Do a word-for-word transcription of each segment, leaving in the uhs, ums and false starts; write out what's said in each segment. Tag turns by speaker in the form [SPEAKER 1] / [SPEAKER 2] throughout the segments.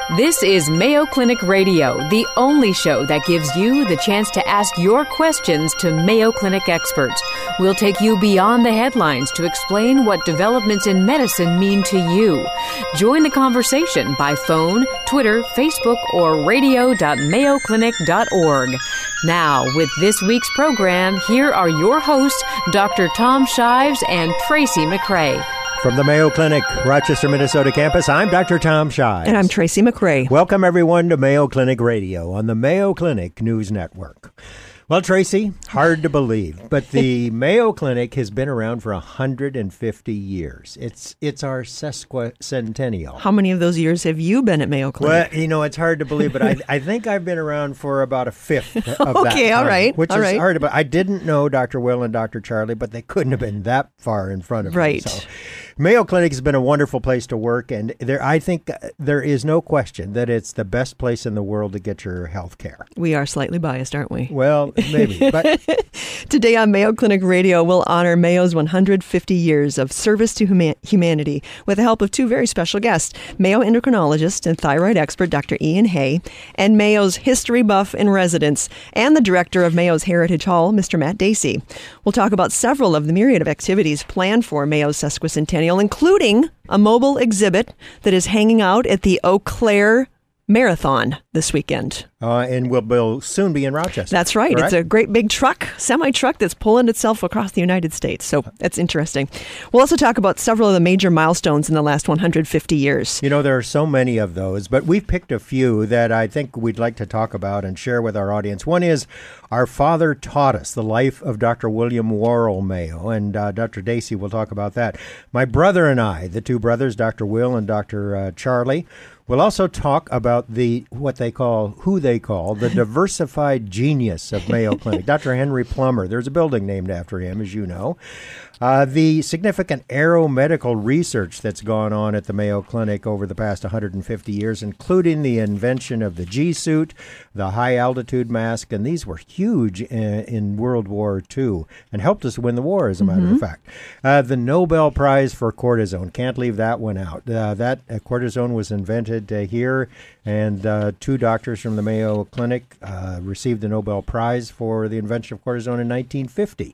[SPEAKER 1] This is Mayo Clinic Radio, the only show that gives you the chance to ask your questions to Mayo Clinic experts. We'll take you beyond the headlines to explain what developments in medicine mean to you. Join the conversation by phone, Twitter, Facebook, or radio dot mayo clinic dot org. Now, with this week's program, here are your hosts, Doctor Tom Shives and Tracy McRae.
[SPEAKER 2] From the Mayo Clinic, Rochester, Minnesota campus, I'm Doctor Tom Shives.
[SPEAKER 3] And I'm Tracy McRae.
[SPEAKER 2] Welcome, everyone, to Mayo Clinic Radio on the Mayo Clinic News Network. Well, Tracy, hard to believe, but the Mayo Clinic has been around for one hundred fifty years. It's it's our sesquicentennial.
[SPEAKER 3] How many of those years have you been at Mayo Clinic?
[SPEAKER 2] Well, you know, it's hard to believe, but I, I think I've been around for about a fifth of that
[SPEAKER 3] Okay, all
[SPEAKER 2] time,
[SPEAKER 3] right,
[SPEAKER 2] which
[SPEAKER 3] all
[SPEAKER 2] is
[SPEAKER 3] right.
[SPEAKER 2] hard to believe. I didn't know Doctor Will and Doctor Charlie, but they couldn't have been that far in front of me.
[SPEAKER 3] Right.
[SPEAKER 2] So. Mayo Clinic has been a wonderful place to work, and there I think there is no question that it's the best place in the world to get your health care.
[SPEAKER 3] We are slightly biased, aren't we?
[SPEAKER 2] Well, maybe. But
[SPEAKER 3] today on Mayo Clinic Radio, we'll honor Mayo's one hundred fifty years of service to huma- humanity with the help of two very special guests, Mayo endocrinologist and thyroid expert Doctor Ian Hay, and Mayo's history buff in residence, and the director of Mayo's Heritage Hall, Mister Matt Dacey. We'll talk about several of the myriad of activities planned for Mayo's sesquicentennial, including a mobile exhibit that is hanging out at the Eau Claire Marathon this weekend.
[SPEAKER 2] Uh, and we'll, we'll soon be in Rochester.
[SPEAKER 3] That's right.
[SPEAKER 2] Correct?
[SPEAKER 3] It's a great big truck, semi-truck that's pulling itself across the United States. So that's interesting. We'll also talk about several of the major milestones in the last one hundred fifty years.
[SPEAKER 2] You know, there are so many of those, but we've picked a few that I think we'd like to talk about and share with our audience. One is Our Father Taught Us, the life of Doctor William Worrell Mayo, and uh, Doctor Dacey will talk about that. My brother and I, the two brothers, Doctor Will and Doctor Uh, Charlie, we'll also talk about the what they call, who they call, the diversified genius of Mayo Clinic, Doctor Henry Plummer. There's a building named after him, as you know. Uh, the significant aeromedical research that's gone on at the Mayo Clinic over the past one hundred fifty years, including the invention of the G-suit, the high-altitude mask, and these were huge in, in World War Two and helped us win the war, as a matter mm-hmm. of fact. Uh, the Nobel Prize for cortisone, can't leave that one out. Uh, that uh, cortisone was invented uh, here, and uh, two doctors from the Mayo Clinic uh, received the Nobel Prize for the invention of cortisone in nineteen fifty.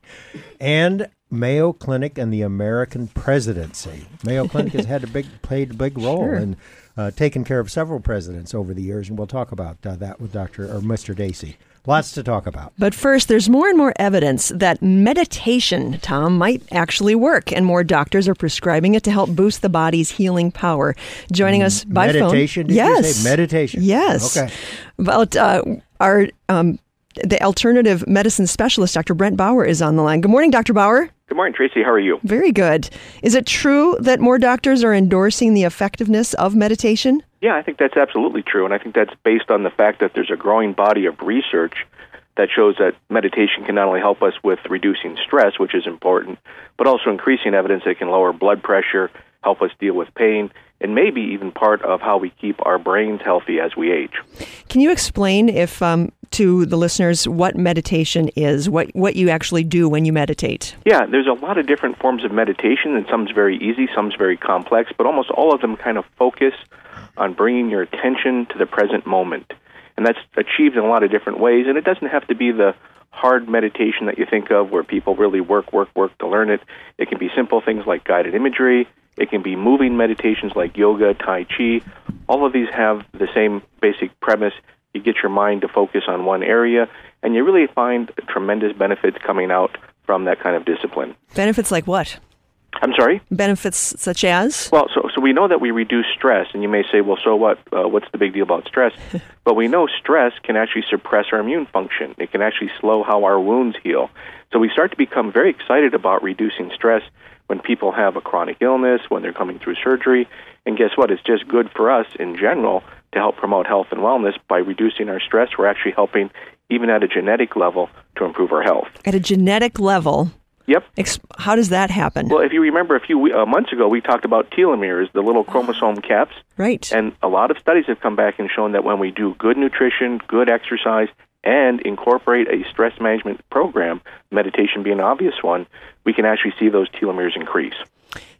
[SPEAKER 2] And Mayo Clinic and the American presidency. Mayo Clinic has had a big played a big role
[SPEAKER 3] Sure.
[SPEAKER 2] in uh, taking care of several presidents over the years, and we'll talk about uh, that with Doctor or Mister Dacey. Lots to talk about.
[SPEAKER 3] But first, there's more and more evidence that meditation, Tom, might actually work, and more doctors are prescribing it to help boost the body's healing power. Joining us by
[SPEAKER 2] meditation,
[SPEAKER 3] phone.
[SPEAKER 2] Meditation? Did
[SPEAKER 3] yes.
[SPEAKER 2] you say meditation?
[SPEAKER 3] Yes.
[SPEAKER 2] Okay.
[SPEAKER 3] About uh, our um, the alternative medicine specialist, Doctor Brent Bauer, is on the line. Good morning, Doctor Bauer.
[SPEAKER 4] Good morning, Tracy. How are you?
[SPEAKER 3] Very good. Is it true that more doctors are endorsing the effectiveness of meditation?
[SPEAKER 4] Yeah, I think that's absolutely true, and I think that's based on the fact that there's a growing body of research that shows that meditation can not only help us with reducing stress, which is important, but also increasing evidence that it can lower blood pressure, help us deal with pain, and maybe even part of how we keep our brains healthy as we age.
[SPEAKER 3] Can you explain if um, to the listeners what meditation is, what what you actually do when you meditate?
[SPEAKER 4] Yeah, there's a lot of different forms of meditation, and some's very easy, some's very complex, but almost all of them kind of focus on bringing your attention to the present moment. And that's achieved in a lot of different ways, and it doesn't have to be the hard meditation that you think of where people really work, work, work to learn it. It can be simple things like guided imagery. It can be moving meditations like yoga, Tai Chi. All of these have the same basic premise. You get your mind to focus on one area, and you really find tremendous benefits coming out from that kind of discipline.
[SPEAKER 3] Benefits like what?
[SPEAKER 4] I'm sorry?
[SPEAKER 3] Benefits such as?
[SPEAKER 4] Well, so so we know that we reduce stress, and you may say, well, so what? Uh, what's the big deal about stress? But we know stress can actually suppress our immune function. It can actually slow how our wounds heal. So we start to become very excited about reducing stress when people have a chronic illness, when they're coming through surgery. And guess what? It's just good for us in general to help promote health and wellness. By reducing our stress, we're actually helping, even at a genetic level, to improve our health.
[SPEAKER 3] At a genetic level?
[SPEAKER 4] Yep.
[SPEAKER 3] Ex- how does that happen?
[SPEAKER 4] Well, if you remember a few uh, months ago, we talked about telomeres, the little chromosome caps.
[SPEAKER 3] Right.
[SPEAKER 4] And a lot of studies have come back and shown that when we do good nutrition, good exercise, and incorporate a stress management program, meditation being an obvious one, we can actually see those telomeres increase.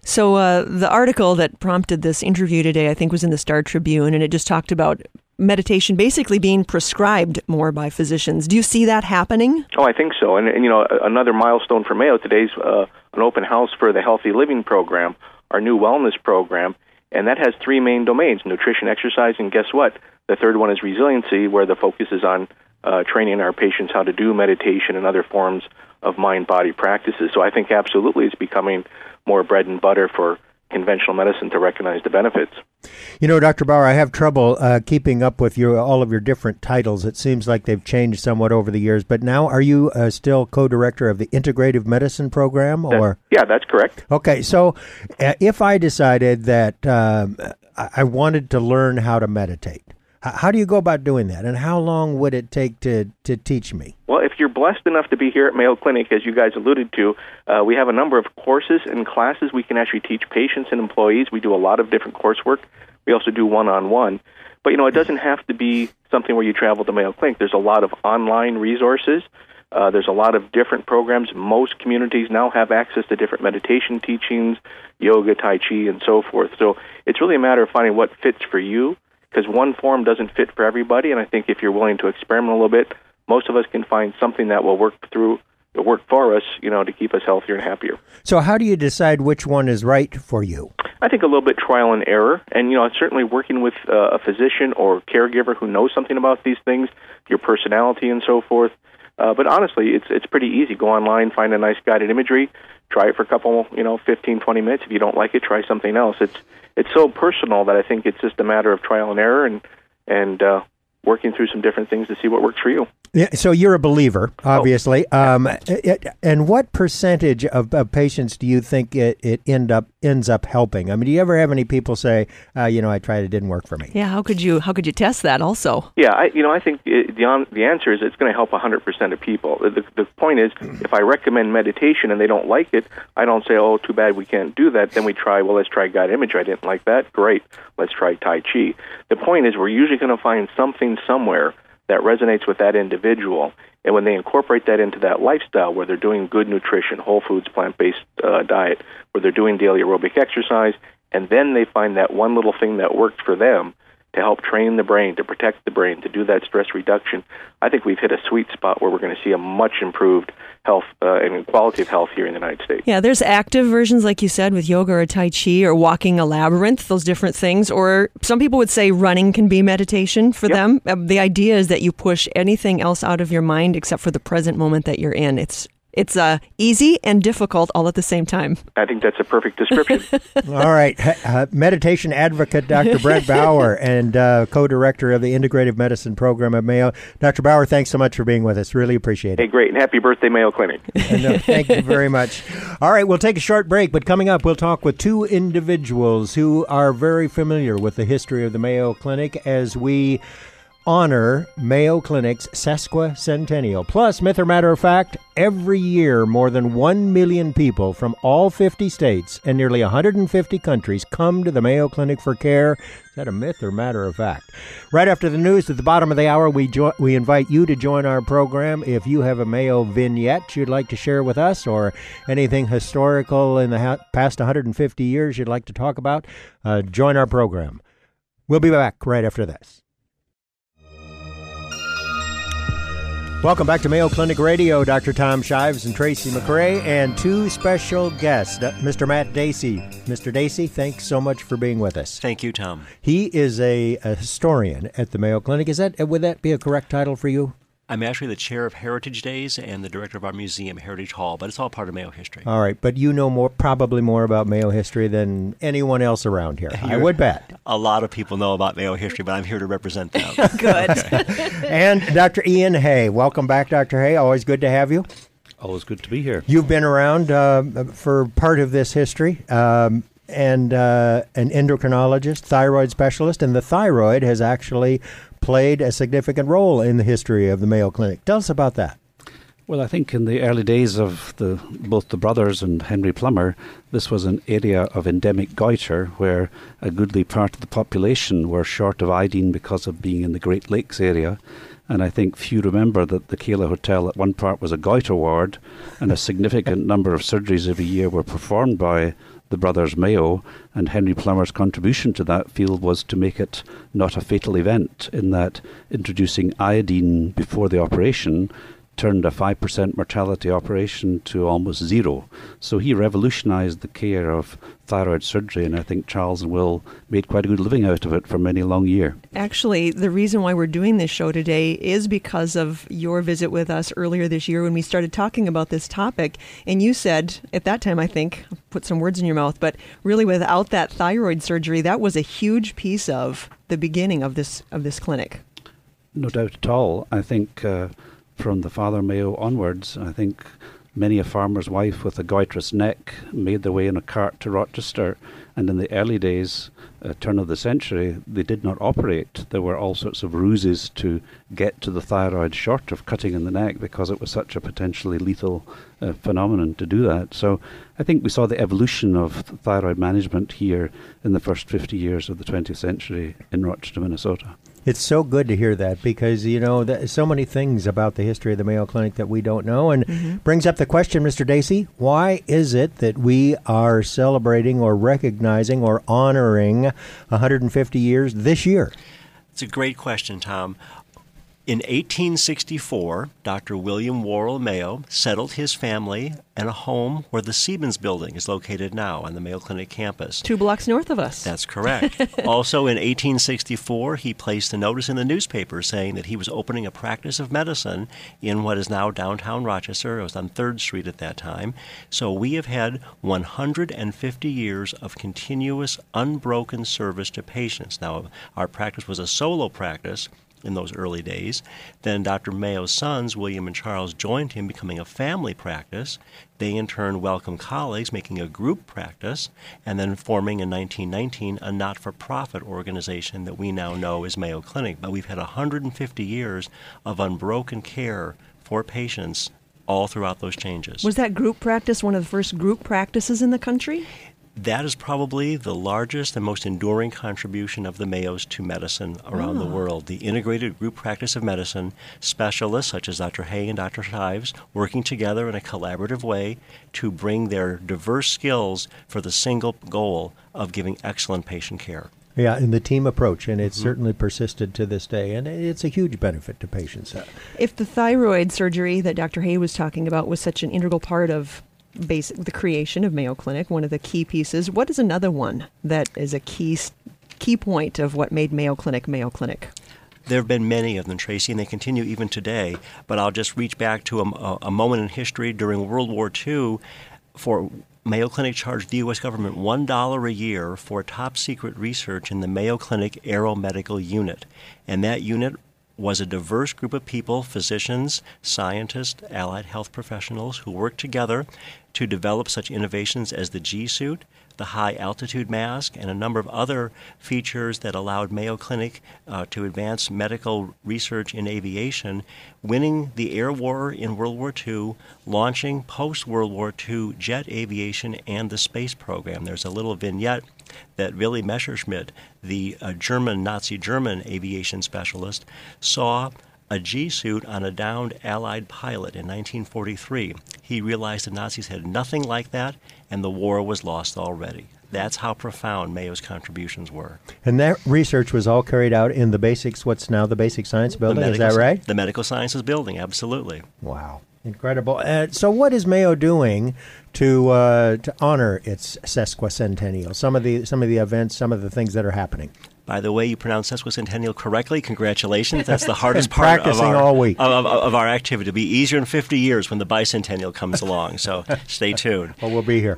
[SPEAKER 3] So uh, the article that prompted this interview today, I think, was in the Star Tribune, and it just talked about meditation basically being prescribed more by physicians. Do you see that happening?
[SPEAKER 4] Oh, I think so. And, and you know, another milestone for Mayo today is uh, an open house for the Healthy Living Program, our new wellness program, and that has three main domains: nutrition, exercise, and guess what? The third one is resiliency, where the focus is on uh, training our patients how to do meditation and other forms of mind-body practices. So I think absolutely it's becoming more bread and butter for conventional medicine to recognize the benefits.
[SPEAKER 2] You know, Doctor Bauer, I have trouble uh, keeping up with your all of your different titles. It seems like they've changed somewhat over the years. But now, are you uh, still co-director of the Integrative Medicine Program? Or
[SPEAKER 4] that, yeah, that's correct.
[SPEAKER 2] Okay, so uh, if I decided that um, I wanted to learn how to meditate, how do you go about doing that, and how long would it take to, to teach me?
[SPEAKER 4] Well, if you're blessed enough to be here at Mayo Clinic, as you guys alluded to, uh, we have a number of courses and classes we can actually teach patients and employees. We do a lot of different coursework. We also do one-on-one. But, you know, it doesn't have to be something where you travel to Mayo Clinic. There's a lot of online resources. Uh, there's a lot of different programs. Most communities now have access to different meditation teachings, yoga, tai chi, and so forth. So it's really a matter of finding what fits for you, because one form doesn't fit for everybody, and I think if you're willing to experiment a little bit, most of us can find something that will work through, work for us, you know, to keep us healthier and happier.
[SPEAKER 2] So how do you decide which one is right for you?
[SPEAKER 4] I think a little bit trial and error, and, you know, certainly working with uh, a physician or caregiver who knows something about these things, your personality and so forth. Uh, but honestly, it's it's pretty easy. Go online, find a nice guided imagery, try it for a couple, you know, fifteen, twenty minutes. If you don't like it, try something else. It's it's so personal that I think it's just a matter of trial and error and and uh, working through some different things to see what works for you.
[SPEAKER 2] Yeah, so you're a believer, obviously. Oh. Um, it, and what percentage of, of patients do you think it, it end up ends up helping? I mean, do you ever have any people say, uh, you know, I tried, it didn't work for me?
[SPEAKER 3] Yeah, how could you how could you test that also?
[SPEAKER 4] Yeah, I, you know, I think it, the on, the answer is it's going to help one hundred percent of people. The, the point is, if I recommend meditation and they don't like it, I don't say, oh, too bad we can't do that. Then we try, well, let's try guided imagery. I didn't like that. Great. Let's try Tai Chi. The point is, we're usually going to find something somewhere that resonates with that individual. And when they incorporate that into that lifestyle where they're doing good nutrition, whole foods, plant-based uh, diet, where they're doing daily aerobic exercise, and then they find that one little thing that worked for them to help train the brain, to protect the brain, to do that stress reduction, I think we've hit a sweet spot where we're going to see a much improved health uh, and quality of health here in the United States.
[SPEAKER 3] Yeah, there's active versions, like you said, with yoga or Tai Chi or walking a labyrinth, those different things. Or some people would say running can be meditation for yep. them. Uh, the idea is that you push anything else out of your mind except for the present moment that you're in. It's It's uh, easy and difficult all at the same time.
[SPEAKER 4] I think that's a perfect description.
[SPEAKER 2] All right. Uh, meditation advocate Doctor Brett Bauer and uh, co-director of the Integrative Medicine Program at Mayo. Doctor Bauer, thanks so much for being with us. Really appreciate it.
[SPEAKER 4] Hey, great. And happy birthday, Mayo Clinic.
[SPEAKER 2] No, thank you very much. All right, we'll take a short break, but coming up, we'll talk with two individuals who are very familiar with the history of the Mayo Clinic as we honor Mayo Clinic's sesquicentennial. Plus, myth or matter of fact, every year more than one million people from all fifty states and nearly one hundred fifty countries come to the Mayo Clinic for care. Is that a myth or matter of fact? Right after the news at the bottom of the hour, we jo- we invite you to join our program. If you have a Mayo vignette you'd like to share with us or anything historical in the ha- past one hundred fifty years you'd like to talk about, uh, join our program. We'll be back right after this. Welcome back to Mayo Clinic Radio. Doctor Tom Shives and Tracy McRae, and two special guests, Mister Matt Dacey. Mister Dacey, thanks so much for being with us.
[SPEAKER 5] Thank you, Tom.
[SPEAKER 2] He is a, a historian at the Mayo Clinic. Is that would that be a correct title for you?
[SPEAKER 5] I'm actually the chair of Heritage Days and the director of our museum, Heritage Hall, but it's all part of Mayo history.
[SPEAKER 2] All right, but you know more, probably more about Mayo history than anyone else around here. You're, I would bet.
[SPEAKER 5] A lot of people know about Mayo history, but I'm here to represent them.
[SPEAKER 3] Good.
[SPEAKER 5] Okay.
[SPEAKER 2] And Doctor Ian Hay. Welcome back, Doctor Hay. Always good to have you.
[SPEAKER 6] Always good to be here.
[SPEAKER 2] You've been around uh, for part of this history. Um, and uh, an endocrinologist, thyroid specialist, and the thyroid has actually played a significant role in the history of the Mayo Clinic. Tell us about that.
[SPEAKER 6] Well, I think in the early days of the both the brothers and Henry Plummer, this was an area of endemic goiter where a goodly part of the population were short of iodine because of being in the Great Lakes area. And I think few remember that the Kayla Hotel at one part was a goiter ward, and a significant number of surgeries every year were performed by the brothers Mayo, and Henry Plummer's contribution to that field was to make it not a fatal event, in that introducing iodine before the operation turned a five percent mortality operation to almost zero. So he revolutionized the care of thyroid surgery, and I think Charles and Will made quite a good living out of it for many long year.
[SPEAKER 3] Actually, the reason why we're doing this show today is because of your visit with us earlier this year when we started talking about this topic. And you said, at that time, I think, I'll put some words in your mouth, but really without that thyroid surgery, that was a huge piece of the beginning of this of this clinic.
[SPEAKER 6] No doubt at all. I think uh, from the Father Mayo onwards, I think many a farmer's wife with a goitrous neck made their way in a cart to Rochester, and in the early days, uh, turn of the century, they did not operate. There were all sorts of ruses to get to the thyroid short of cutting in the neck because it was such a potentially lethal uh, phenomenon to do that. So I think we saw the evolution of thyroid management here in the first fifty years of the twentieth century in Rochester, Minnesota.
[SPEAKER 2] It's so good to hear that because, you know, there's so many things about the history of the Mayo Clinic that we don't know. And mm-hmm. brings up the question, Mister Dacey, why is it that we are celebrating or recognizing or honoring one hundred fifty years this year?
[SPEAKER 5] It's a great question, Tom. In eighteen sixty-four, Doctor William Worrell Mayo settled his family in a home where the Siemens Building is located now on the Mayo Clinic campus.
[SPEAKER 3] Two blocks north of us.
[SPEAKER 5] That's correct. Also in eighteen sixty-four, he placed a notice in the newspaper saying that he was opening a practice of medicine in what is now downtown Rochester. It was on third Street at that time. So we have had one hundred fifty years of continuous, unbroken service to patients. Now, our practice was a solo practice in those early days. Then Doctor Mayo's sons, William and Charles, joined him, becoming a family practice. They in turn welcomed colleagues, making a group practice, and then forming in nineteen nineteen a not-for-profit organization that we now know as Mayo Clinic. But we've had one hundred fifty years of unbroken care for patients all throughout those changes.
[SPEAKER 3] Was that group practice one of the first group practices in the country?
[SPEAKER 5] That is probably the largest and most enduring contribution of the Mayos to medicine around oh. the world. The integrated group practice of medicine, specialists such as Doctor Hay and Doctor Shives working together in a collaborative way to bring their diverse skills for the single goal of giving excellent patient care.
[SPEAKER 2] Yeah, and the team approach, and it's mm-hmm. certainly persisted to this day, and it's a huge benefit to patients.
[SPEAKER 3] If the thyroid surgery that Doctor Hay was talking about was such an integral part of Basic, the creation of Mayo Clinic, one of the key pieces, what is another one that is a key key point of what made Mayo Clinic Mayo Clinic?
[SPEAKER 5] There have been many of them, Tracy, and they continue even today. But I'll just reach back to a, a moment in history during World War Two. For Mayo Clinic charged the U S government one dollar a year for top-secret research in the Mayo Clinic Aeromedical Unit. And that unit was a diverse group of people, physicians, scientists, allied health professionals, who worked together to develop such innovations as the G-suit, the high-altitude mask, and a number of other features that allowed Mayo Clinic uh, to advance medical research in aviation, winning the air war in World War Two, launching post-World War Two jet aviation and the space program. There's a little vignette that Willy Messerschmitt, the uh, German, Nazi German aviation specialist, saw a G-suit on a downed Allied pilot in nineteen forty-three. He realized the Nazis had nothing like that, and the war was lost already. That's how profound Mayo's contributions were.
[SPEAKER 2] And that research was all carried out in the basics, what's now the Basic Science Building, is that right?
[SPEAKER 5] The Medical Sciences Building, absolutely.
[SPEAKER 2] Wow. Incredible. Uh, so what is Mayo doing to uh, to honor its sesquicentennial? Some of the some of the events, some of the things that are happening.
[SPEAKER 5] By the way, you pronounced sesquicentennial correctly. Congratulations. That's the hardest part of our,
[SPEAKER 2] all week.
[SPEAKER 5] Of, of, of our activity. It'll be easier in fifty years when the bicentennial comes along. So stay tuned.
[SPEAKER 2] Well, we'll be here.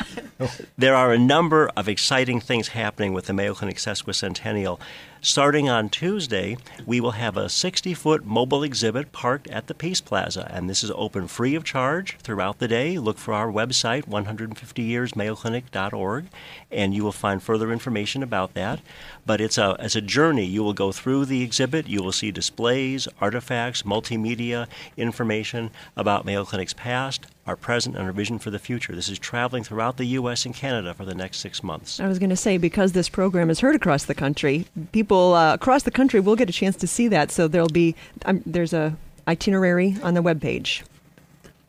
[SPEAKER 5] There are a number of exciting things happening with the Mayo Clinic sesquicentennial. Starting on Tuesday, we will have a sixty-foot mobile exhibit parked at the Peace Plaza, and this is open free of charge throughout the day. Look for our website, one hundred fifty years mayo clinic dot org, and you will find further information about that. But it's a, it's a journey. You will go through the exhibit. You will see displays, artifacts, multimedia information about Mayo Clinic's past, our present, and our vision for the future. This is traveling throughout the U S and Canada for the next six months.
[SPEAKER 3] I was going to say, because this program is heard across the country, people uh, across the country will get a chance to see that. So there'll be um, there's a itinerary on the webpage.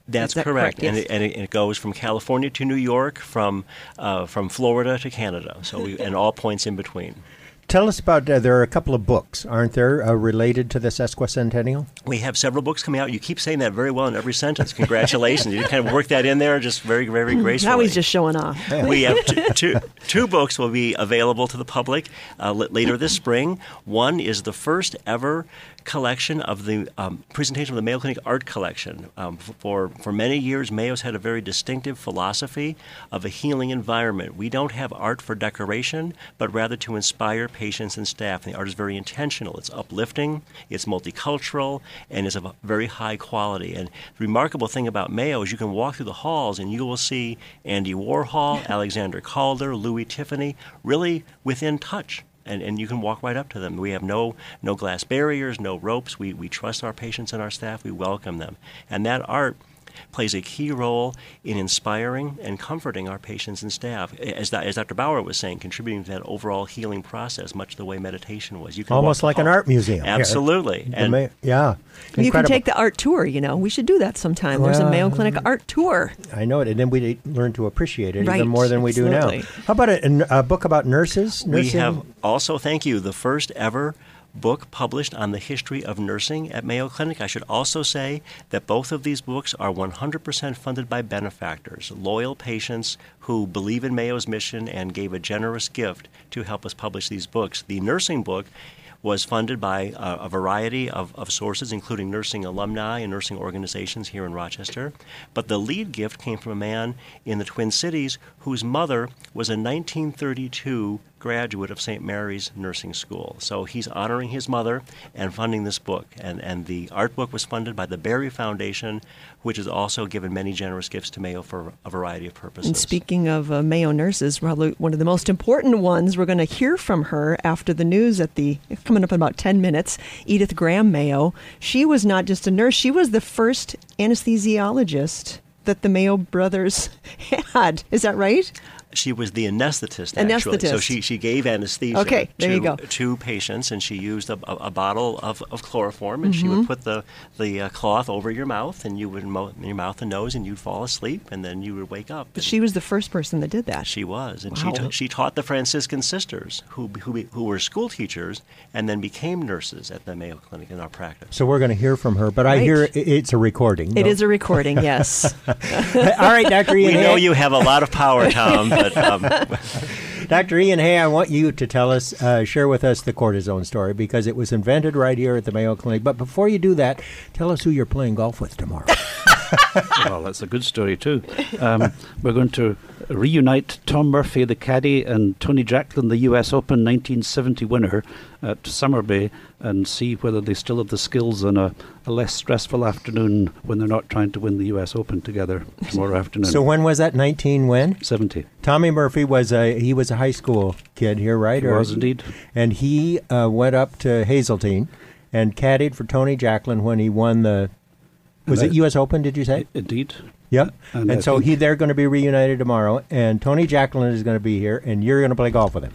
[SPEAKER 5] That's
[SPEAKER 3] that
[SPEAKER 5] correct,
[SPEAKER 3] correct? Yes.
[SPEAKER 5] and, it, and it, it goes from California to New York, from uh, from Florida to Canada, so we, and all points in between.
[SPEAKER 2] Tell us about, uh, there are a couple of books, aren't there, uh, related to the sesquicentennial?
[SPEAKER 5] We have several books coming out. You keep saying that very well in every sentence. Congratulations. You kind of work that in there just very, very gracefully.
[SPEAKER 3] Now he's just showing off.
[SPEAKER 5] We have two, two, two books will be available to the public uh, l- later this spring. One is the first ever collection of the um, presentation of the Mayo Clinic Art Collection. Um, for, for many years, Mayo's had a very distinctive philosophy of a healing environment. We don't have art for decoration, but rather to inspire patients and staff. And the art is very intentional. It's uplifting, it's multicultural, and it's of a very high quality. And the remarkable thing about Mayo is you can walk through the halls and you will see Andy Warhol, Alexander Calder, Louis Tiffany, really within touch. And, and you can walk right up to them. We have no no glass barriers, no ropes. We, we trust our patients and our staff. We welcome them. And that art plays a key role in inspiring and comforting our patients and staff. As, as Doctor Bauer was saying, contributing to that overall healing process, much the way meditation was. You can
[SPEAKER 2] Almost like an art museum.
[SPEAKER 5] Absolutely.
[SPEAKER 2] Here.
[SPEAKER 5] And
[SPEAKER 2] Ma- yeah.
[SPEAKER 3] You
[SPEAKER 2] Incredible.
[SPEAKER 3] can take the art tour, you know. We should do that sometime. There's a Mayo Clinic art tour.
[SPEAKER 2] I know it, and then we learn to appreciate it
[SPEAKER 3] Right,
[SPEAKER 2] even more than we
[SPEAKER 3] absolutely.
[SPEAKER 2] do now. How about a, a book about nurses?
[SPEAKER 5] we
[SPEAKER 2] Nursing?
[SPEAKER 5] have also, thank you, the first ever book published on the history of nursing at Mayo Clinic. I should also say that both of these books are one hundred percent funded by benefactors, loyal patients who believe in Mayo's mission and gave a generous gift to help us publish these books. The nursing book was funded by uh, a variety of, of sources, including nursing alumni and nursing organizations here in Rochester. But the lead gift came from a man in the Twin Cities whose mother was a nineteen thirty-two graduate of Saint Mary's Nursing School. So he's honoring his mother and funding this book. And, and the art book was funded by the Berry Foundation, which has also given many generous gifts to Mayo for a variety of purposes.
[SPEAKER 3] And speaking of uh, Mayo nurses, probably one of the most important ones, we're going to hear from her after the news at the, coming up in about ten minutes, Edith Graham Mayo. She was not just a nurse, she was the first anesthesiologist that the Mayo brothers had. Is that right?
[SPEAKER 5] She was the anesthetist, actually.
[SPEAKER 3] Anesthetist.
[SPEAKER 5] So she, she gave anesthesia
[SPEAKER 3] okay, there
[SPEAKER 5] to,
[SPEAKER 3] you go.
[SPEAKER 5] to patients, and she used a, a, a bottle of, of chloroform, and
[SPEAKER 3] Mm-hmm.
[SPEAKER 5] she would put the, the uh, cloth over your mouth, and you would mo- your mouth and nose, and you'd fall asleep, and then you would wake up.
[SPEAKER 3] But she was the first person that did that.
[SPEAKER 5] She was, and
[SPEAKER 3] Wow.
[SPEAKER 5] she, ta- she taught the Franciscan sisters, who, who, who were school teachers, and then became nurses at the Mayo Clinic in our practice.
[SPEAKER 2] So we're going to hear from her, but I
[SPEAKER 3] Right.
[SPEAKER 2] hear i- it's a recording.
[SPEAKER 3] It
[SPEAKER 2] no?
[SPEAKER 3] is a recording, yes.
[SPEAKER 2] All right, Doctor Ian
[SPEAKER 5] We know
[SPEAKER 2] Hay.
[SPEAKER 5] you have a lot of power, Tom, but um,
[SPEAKER 2] Doctor Ian Hay, I want you to tell us, uh, share with us the cortisone story, because it was invented right here at the Mayo Clinic. But before you do that, tell us who you're playing golf with tomorrow.
[SPEAKER 6] Well, that's a good story too. Um, we're going to reunite Tom Murphy, the caddy, and Tony Jacklin, the U S Open nineteen seventy winner, at Summerbay, and see whether they still have the skills on a, a less stressful afternoon when they're not trying to win the U S Open together tomorrow afternoon.
[SPEAKER 2] So when was that? nineteen when?
[SPEAKER 6] seventy.
[SPEAKER 2] Tommy Murphy was a he was a high school kid here, right?
[SPEAKER 6] He was indeed.
[SPEAKER 2] And he uh, went up to Hazeltine and caddied for Tony Jacklin when he won the. Was
[SPEAKER 6] And
[SPEAKER 2] it
[SPEAKER 6] I-
[SPEAKER 2] U S Open? Did you say?
[SPEAKER 6] Indeed.
[SPEAKER 2] Yep.
[SPEAKER 6] And
[SPEAKER 2] And,
[SPEAKER 6] I
[SPEAKER 2] so
[SPEAKER 6] think-
[SPEAKER 2] he they're going to be reunited tomorrow, and Tony Jacklin is going to be here, and you're going to play golf with him.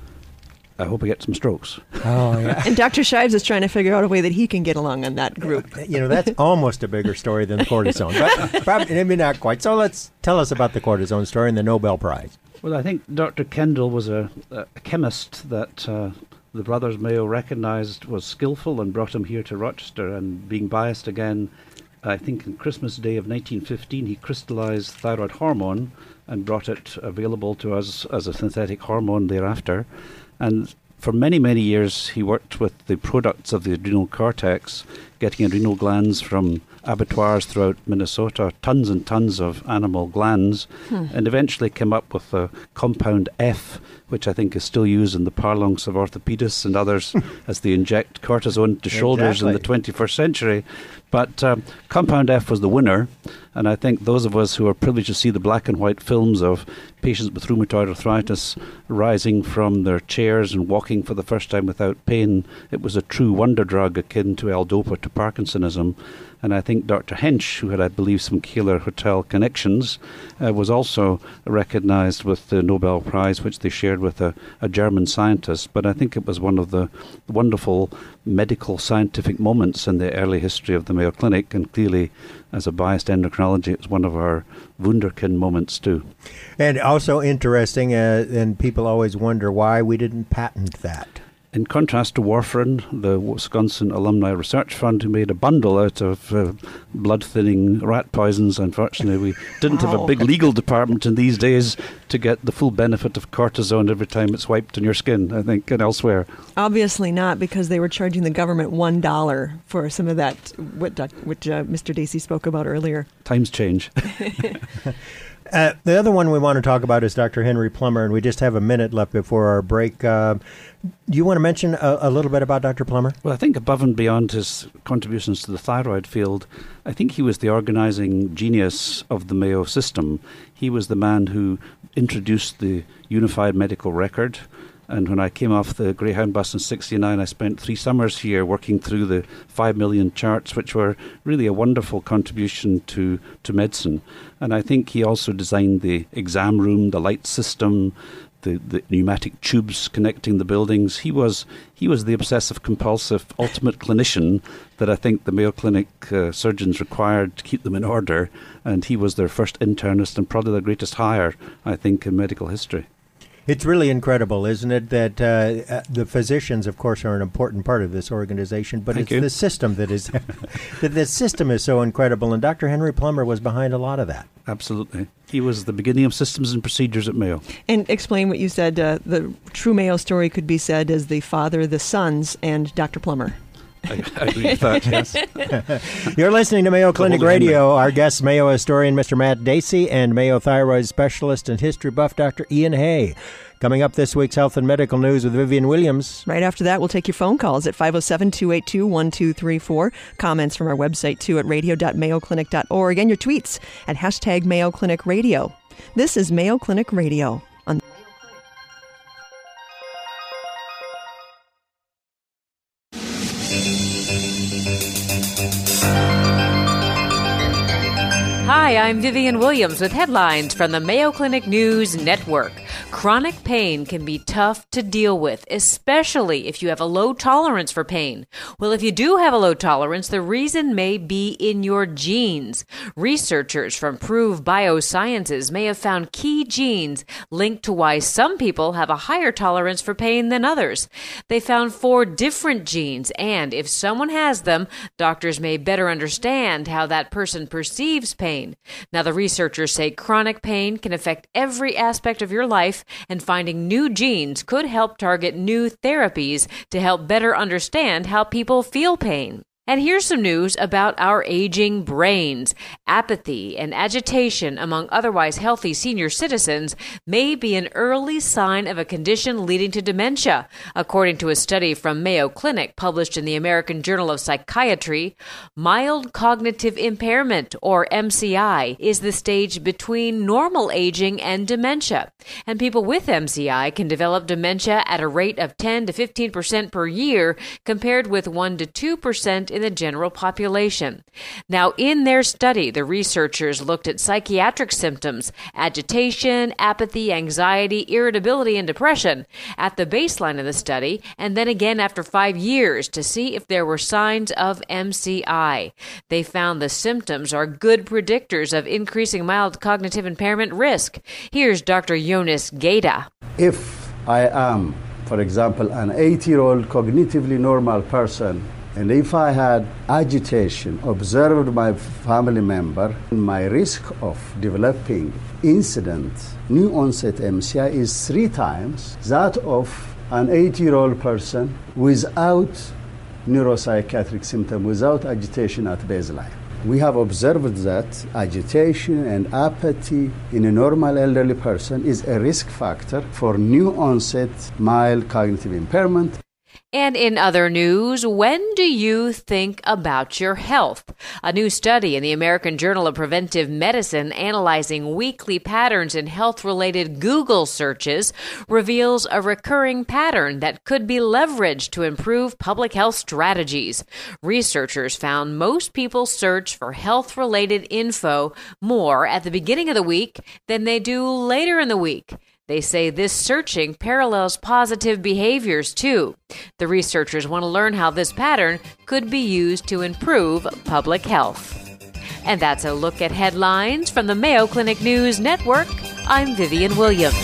[SPEAKER 6] I hope I get some strokes.
[SPEAKER 2] Oh yeah.
[SPEAKER 3] And Doctor Shives is trying to figure out a way that he can get along on that group.
[SPEAKER 2] You know, that's almost a bigger story than the cortisone, but probably maybe not quite. So let's tell us about the cortisone story and the Nobel Prize.
[SPEAKER 6] Well, I think Doctor Kendall was a, a chemist that uh, the brothers Mayo recognized was skillful and brought him here to Rochester. And being biased again, I think on Christmas Day of nineteen fifteen, he crystallized thyroid hormone and brought it available to us as a synthetic hormone thereafter. And for many, many years, he worked with the products of the adrenal cortex, getting adrenal glands from abattoirs throughout Minnesota, tons and tons of animal glands,
[SPEAKER 3] Hmm.
[SPEAKER 6] and eventually came up with the compound F, which I think is still used in the parlance of orthopedists and others as they inject cortisone to shoulders in the
[SPEAKER 2] Exactly.
[SPEAKER 6] twenty-first century. But um, compound F was the winner, and I think those of us who are privileged to see the black and white films of patients with rheumatoid arthritis rising from their chairs and walking for the first time without pain, it was a true wonder drug akin to L-Dopa to Parkinsonism. And I think Doctor Hensch, who had, I believe, some Keeler Hotel connections, uh, was also recognized with the Nobel Prize, which they shared with a, a German scientist. But I think it was one of the wonderful medical scientific moments in the early history of the Mayo Clinic, and clearly, as a biased endocrinology, it's one of our wunderkind moments too.
[SPEAKER 2] And also interesting, uh, and people always wonder why we didn't patent that.
[SPEAKER 6] In contrast to warfarin, the Wisconsin Alumni Research Fund, who made a bundle out of uh, blood-thinning rat poisons, unfortunately, we didn't wow. have a big legal department in these days to get the full benefit of cortisone every time it's wiped on your skin, I think, and elsewhere.
[SPEAKER 3] Obviously not, because they were charging the government one dollar for some of that, what, which uh, Mister Dacey spoke about earlier.
[SPEAKER 6] Times change.
[SPEAKER 2] Uh, the other one we want to talk about is Doctor Henry Plummer, and we just have a minute left before our break. Uh, do you want to mention a, a little bit about Doctor Plummer?
[SPEAKER 6] Well, I think above and beyond his contributions to the thyroid field, I think he was the organizing genius of the Mayo system. He was the man who introduced the unified medical record. And when I came off the Greyhound bus in sixty-nine, I spent three summers here working through the five million charts, which were really a wonderful contribution to, to medicine. And I think he also designed the exam room, the light system, the, the pneumatic tubes connecting the buildings. He was he was the obsessive-compulsive ultimate clinician that I think the Mayo Clinic uh, surgeons required to keep them in order. And he was their first internist and probably their greatest hire, I think, in medical history.
[SPEAKER 2] It's really incredible, isn't it, that uh, uh, the physicians, of course, are an important part of this organization, but
[SPEAKER 6] Thank
[SPEAKER 2] it's
[SPEAKER 6] you.
[SPEAKER 2] the system that is that the system is so incredible, and Doctor Henry Plummer was behind a lot of that.
[SPEAKER 6] Absolutely. He was the beginning of systems and procedures at Mayo.
[SPEAKER 3] And explain what you said. Uh, the true Mayo story could be said as the father, the sons, and Doctor Plummer.
[SPEAKER 6] I, I agree with that, yes.
[SPEAKER 2] You're listening to Mayo Clinic Radio. Our guest, Mayo historian Mister Matt Dacey, and Mayo thyroid specialist and history buff Doctor Ian Hay. Coming up, this week's Health and Medical News with Vivian Williams.
[SPEAKER 3] Right after that, we'll take your phone calls at five oh seven, two eight two, one two three four. Comments from our website, too, at radio dot mayo clinic dot org. And your tweets at hashtag Mayo Clinic Radio. This is Mayo Clinic Radio. On
[SPEAKER 1] Hi, I'm Vivian Williams with headlines from the Mayo Clinic News Network. Chronic pain can be tough to deal with, especially if you have a low tolerance for pain. Well, if you do have a low tolerance, the reason may be in your genes. Researchers from Prove Biosciences may have found key genes linked to why some people have a higher tolerance for pain than others. They found four different genes, and if someone has them, doctors may better understand how that person perceives pain. Now, the researchers say chronic pain can affect every aspect of your life, and finding new genes could help target new therapies to help better understand how people feel pain. And here's some news about our aging brains. Apathy and agitation among otherwise healthy senior citizens may be an early sign of a condition leading to dementia. According to a study from Mayo Clinic published in the American Journal of Psychiatry, mild cognitive impairment, or M C I, is the stage between normal aging and dementia. And people with M C I can develop dementia at a rate of ten to fifteen percent per year, compared with one to two percent in the general population. Now, in their study, the researchers looked at psychiatric symptoms, agitation, apathy, anxiety, irritability, and depression at the baseline of the study, and then again after five years to see if there were signs of M C I. They found the symptoms are good predictors of increasing mild cognitive impairment risk. Here's Doctor Jonas Gaeta.
[SPEAKER 7] If I am, for example, an eighty-year-old cognitively normal person, and if I had agitation observed by a family member, my risk of developing incident, new onset M C I is three times that of an eighty-year-old person without neuropsychiatric symptom, without agitation at baseline. We have observed that agitation and apathy in a normal elderly person is a risk factor for new onset mild cognitive impairment.
[SPEAKER 1] And in other news, when do you think about your health? A new study in the American Journal of Preventive Medicine analyzing weekly patterns in health-related Google searches reveals a recurring pattern that could be leveraged to improve public health strategies. Researchers found most people search for health-related info more at the beginning of the week than they do later in the week. They say this searching parallels positive behaviors, too. The researchers want to learn how this pattern could be used to improve public health. And that's a look at headlines from the Mayo Clinic News Network. I'm Vivian Williams.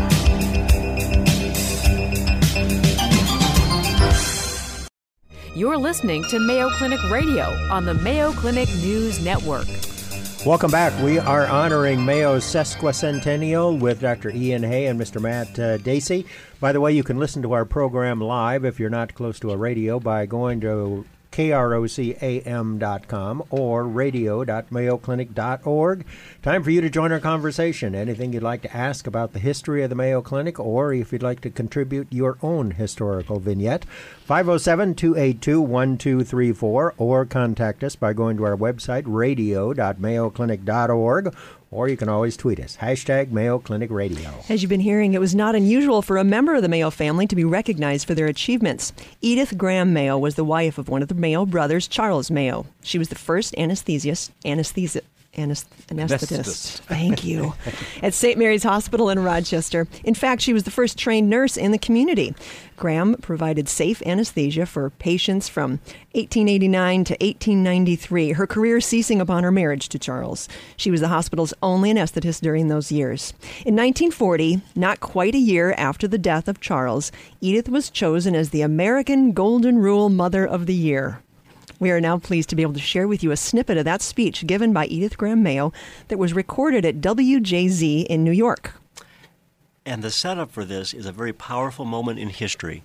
[SPEAKER 1] You're listening to Mayo Clinic Radio on the Mayo Clinic News Network.
[SPEAKER 2] Welcome back. We are honoring Mayo's sesquicentennial with Doctor Ian Hay and Mister Matt uh, Dacey. By the way, you can listen to our program live if you're not close to a radio by going to K R O C A M dot com or radio dot mayo clinic dot org. Time for you to join our conversation. Anything you'd like to ask about the history of the Mayo Clinic, or if you'd like to contribute your own historical vignette, five oh seven, two eight two, one two three four, or contact us by going to our website, radio dot mayo clinic dot org. Or you can always tweet us, hashtag Mayo Clinic Radio.
[SPEAKER 3] As you've been hearing, it was not unusual for a member of the Mayo family to be recognized for their achievements. Edith Graham Mayo was the wife of one of the Mayo brothers, Charles Mayo. She was the first anesthesiast, anesthesia, Anest- anesthetist. Anesthetist. Thank you. At Saint Mary's Hospital in Rochester. In fact, she was the first trained nurse in the community. Graham provided safe anesthesia for patients from eighteen eighty-nine to eighteen ninety-three, her career ceasing upon her marriage to Charles. She was the hospital's only anesthetist during those years. In nineteen forty, not quite a year after the death of Charles, Edith was chosen as the American Golden Rule Mother of the Year. We are now pleased to be able to share with you a snippet of that speech given by Edith Graham Mayo that was recorded at W J Z in New York.
[SPEAKER 5] And the setup for this is a very powerful moment in history.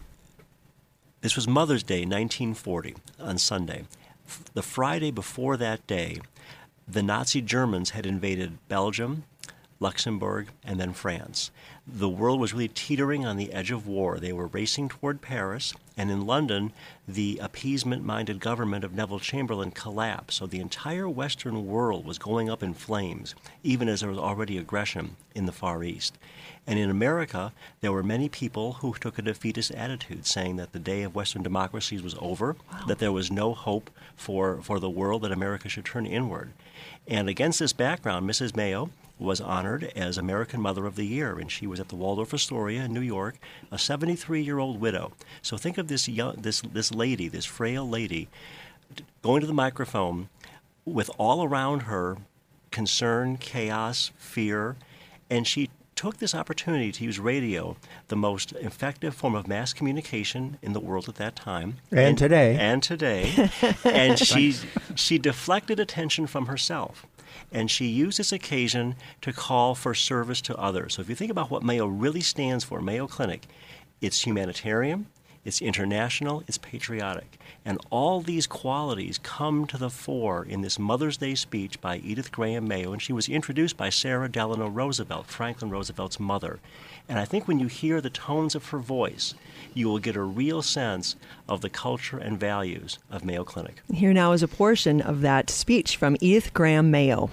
[SPEAKER 5] This was Mother's Day, nineteen forty, on Sunday. The Friday before that day, the Nazi Germans had invaded Belgium, Luxembourg, and then France. The world was really teetering on the edge of war. They were racing toward Paris, and in London, the appeasement-minded government of Neville Chamberlain collapsed. So the entire Western world was going up in flames, even as there was already aggression in the Far East. And in America, there were many people who took a defeatist attitude, saying that the day of Western democracies was over, wow. that there was no hope for, for the world, that America should turn inward. And against this background, Missus Mayo was honored as American Mother of the Year, and she was at the Waldorf Astoria in New York, a seventy-three-year-old widow. So think of this young, this this lady, this frail lady, going to the microphone with all around her concern, chaos, fear, and she took this opportunity to use radio, the most effective form of mass communication in the world at that time.
[SPEAKER 2] And, and today.
[SPEAKER 5] And today. And she she deflected attention from herself. And she used this occasion to call for service to others. So if you think about what Mayo really stands for, Mayo Clinic, it's humanitarian, it's international, it's patriotic. And all these qualities come to the fore in this Mother's Day speech by Edith Graham Mayo, and she was introduced by Sarah Delano Roosevelt, Franklin Roosevelt's mother. And I think when you hear the tones of her voice, you will get a real sense of the culture and values of Mayo Clinic.
[SPEAKER 3] Here now is a portion of that speech from Edith Graham Mayo.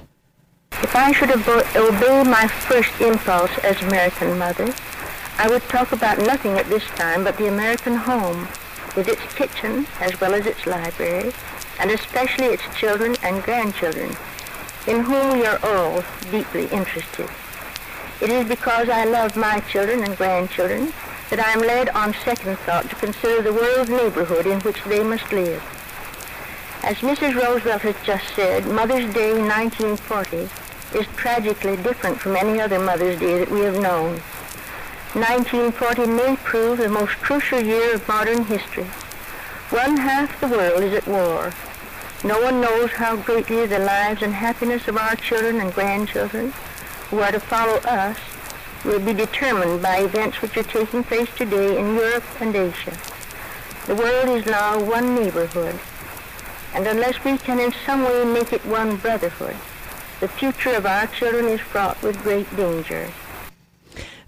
[SPEAKER 8] If I should obey my first impulse as American mother, I would talk about nothing at this time but the American home, with its kitchen as well as its library, and especially its children and grandchildren, in whom we are all deeply interested. It is because I love my children and grandchildren that I am led on second thought to consider the world's neighborhood in which they must live. As Missus Roosevelt has just said, Mother's Day nineteen forty is tragically different from any other Mother's Day that we have known. nineteen forty may prove the most crucial year of modern history. One half the world is at war. No one knows how greatly the lives and happiness of our children and grandchildren, who are to follow us, will be determined by events which are taking place today in Europe and Asia. The world is now one neighborhood, and unless we can in some way make it one brotherhood, the future of our children is fraught with great danger.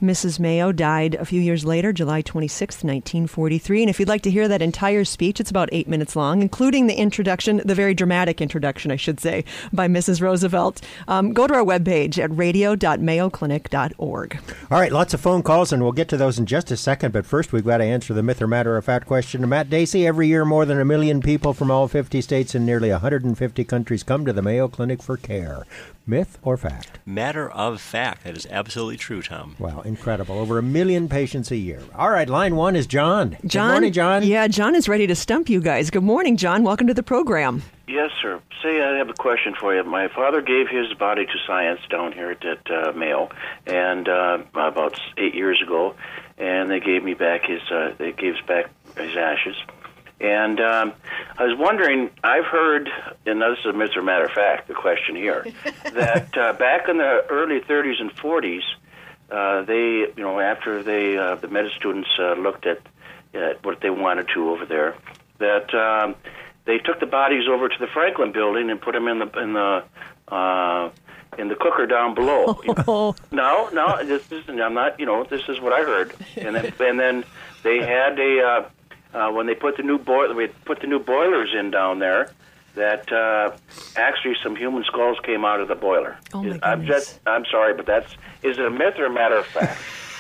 [SPEAKER 3] Missus Mayo died a few years later, July twenty-sixth, nineteen forty-three. And if you'd like to hear that entire speech, it's about eight minutes long, including the introduction, the very dramatic introduction, I should say, by Missus Roosevelt. Um, go to our webpage at radio dot mayo clinic dot org.
[SPEAKER 2] All right, lots of phone calls, and we'll get to those in just a second. But first, we've got to answer the myth or matter of fact question. Matt Dacey, every year more than a million people from all fifty states and nearly one hundred fifty countries come to the Mayo Clinic for care. Myth or fact?
[SPEAKER 5] Matter of fact. That is absolutely true, Tom.
[SPEAKER 2] Wow, incredible. Over a million patients a year. All right, line one is John.
[SPEAKER 3] John?
[SPEAKER 2] Good morning, John.
[SPEAKER 3] Yeah, John is ready to stump you guys. Good morning, John. Welcome to the program.
[SPEAKER 9] Yes, sir. Say, I have a question for you. My father gave his body to science down here at, at uh, Mayo, and uh, about eight years ago, and they gave me back his. Uh, they gave us back his ashes. And um, I was wondering, I've heard, and this is a myth or matter of fact, the question here, that uh, back in the early thirties and forties, uh, they, you know, after they, uh, the med students uh, looked at, at what they wanted to over there, that um, they took the bodies over to the Franklin Building and put them in the in the uh, in the cooker down below.
[SPEAKER 3] Oh.
[SPEAKER 9] No, no, this is I'm not. You know, this is what I heard, and then and then they had a. Uh, Uh, when they put the new boiler, we put the new boilers in down there. That uh, actually some human skulls came out of the boiler.
[SPEAKER 3] Oh my
[SPEAKER 9] I'm
[SPEAKER 3] goodness.
[SPEAKER 9] just, I'm sorry, but that's is it a myth or a matter of fact?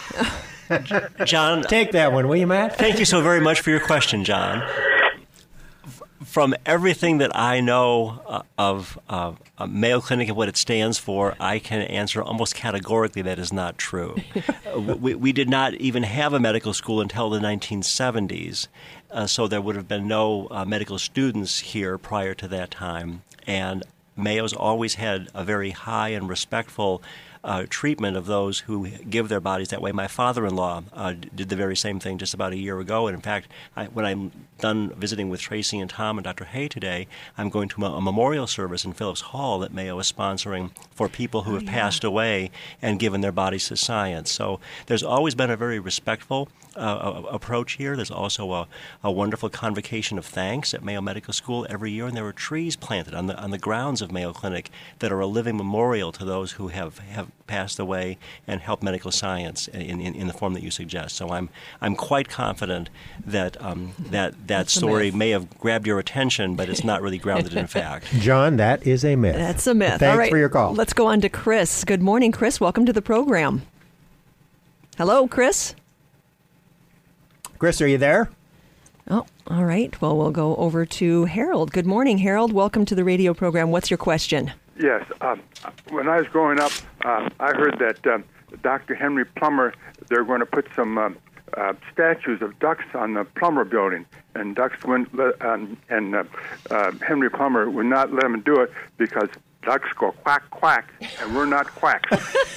[SPEAKER 5] John,
[SPEAKER 2] Take that one, will you, Matt?
[SPEAKER 5] thank you so very much for your question, John. From everything that I know uh, of uh, uh, Mayo Clinic and what it stands for, I can answer almost categorically that is not true. uh, we, we did not even have a medical school until the nineteen seventies, uh, so there would have been no uh, medical students here prior to that time. And Mayo's always had a very high and respectful Uh, treatment of those who give their bodies that way. My father-in-law uh, did the very same thing just about a year ago. And in fact, I, when I'm done visiting with Tracy and Tom and Doctor Hay today, I'm going to a, a memorial service in Phillips Hall that Mayo is sponsoring for people who
[SPEAKER 3] oh,
[SPEAKER 5] have
[SPEAKER 3] yeah.
[SPEAKER 5] passed away and given their bodies to science. So there's always been a very respectful uh, approach here. There's also a, a wonderful convocation of thanks at Mayo Medical School every year, and there are trees planted on the on the grounds of Mayo Clinic that are a living memorial to those who have, have passed away and helped medical science in, in, in the form that you suggest. So I'm I'm quite confident that um, that that
[SPEAKER 3] That's
[SPEAKER 5] story may have grabbed your attention, but it's not really grounded in fact.
[SPEAKER 2] John, that is a myth.
[SPEAKER 3] That's a myth.
[SPEAKER 2] Thanks
[SPEAKER 3] All right,
[SPEAKER 2] for your call.
[SPEAKER 3] Let's go on to Chris. Good morning, Chris. Welcome to the program. Hello, Chris.
[SPEAKER 2] Chris, are you there?
[SPEAKER 3] Oh, all right. Well, we'll go over to Harold. Good morning, Harold. Welcome to the radio program. What's your question?
[SPEAKER 10] Yes. Um, when I was growing up, uh, I heard that um, Doctor Henry Plummer, they're going to put some um, uh, statues of ducks on the Plummer Building, and ducks wouldn't let, um, and uh, uh, Henry Plummer would not let them do it because ducks go quack quack, and we're not quacks.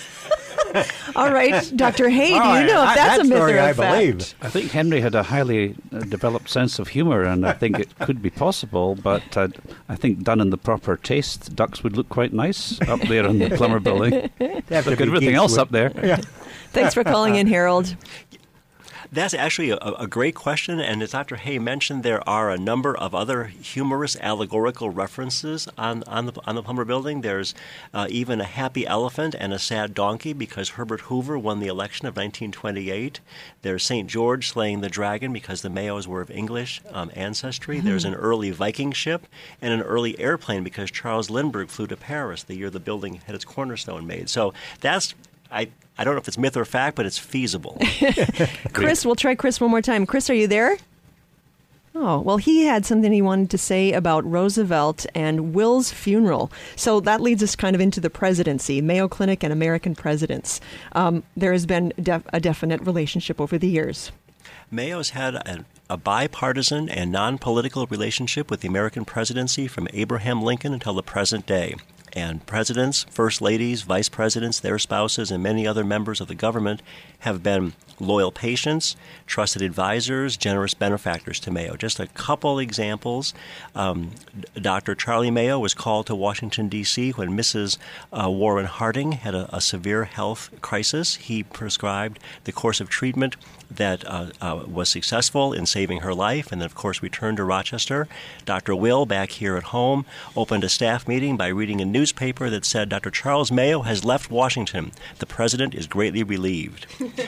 [SPEAKER 3] All right, Doctor Hay, do
[SPEAKER 2] Oh,
[SPEAKER 3] you know
[SPEAKER 2] I-
[SPEAKER 3] if that's
[SPEAKER 2] that
[SPEAKER 3] a myth
[SPEAKER 2] story
[SPEAKER 3] or a
[SPEAKER 2] I
[SPEAKER 3] fact?
[SPEAKER 2] believe.
[SPEAKER 6] I think Henry had a highly uh, developed sense of humour, and I think it could be possible, but uh, I think done in the proper taste, ducks would look quite nice up there in the Plummer Building.
[SPEAKER 2] They have to
[SPEAKER 6] Look
[SPEAKER 2] be
[SPEAKER 6] at everything
[SPEAKER 2] geese
[SPEAKER 6] else
[SPEAKER 2] with-
[SPEAKER 6] up there.
[SPEAKER 2] Yeah.
[SPEAKER 3] Thanks for calling in, Harold.
[SPEAKER 5] That's actually a, a great question, and as Doctor Hay mentioned, there are a number of other humorous allegorical references on, on the on the Plummer Building. There's uh, even a happy elephant and a sad donkey because Herbert Hoover won the election of nineteen twenty-eight. There's Saint George slaying the dragon because the Mayos were of English um, ancestry. There's an early Viking ship and an early airplane because Charles Lindbergh flew to Paris the year the building had its cornerstone made. So that's I. I don't know if it's myth or fact, but it's feasible.
[SPEAKER 3] Chris, we'll try Chris one more time. Chris, are you there? Oh, well, he had something he wanted to say about Roosevelt and Will's funeral. So that leads us kind of into the presidency, Mayo Clinic and American presidents. Um, there has been def- a definite relationship over the years.
[SPEAKER 5] Mayo's had a, a bipartisan and non-political relationship with the American presidency from Abraham Lincoln until the present day. And presidents, first ladies, vice presidents, their spouses, and many other members of the government have been loyal patients, trusted advisors, generous benefactors to Mayo. Just a couple examples. Um, Doctor Charlie Mayo was called to Washington, D C when Missus Uh, Warren Harding had a, a severe health crisis. He prescribed the course of treatment that uh, uh, was successful in saving her life, and then, of course, returned to Rochester. Doctor Will, back here at home, opened a staff meeting by reading a newspaper that said, Doctor Charles Mayo has left Washington. The president is greatly relieved.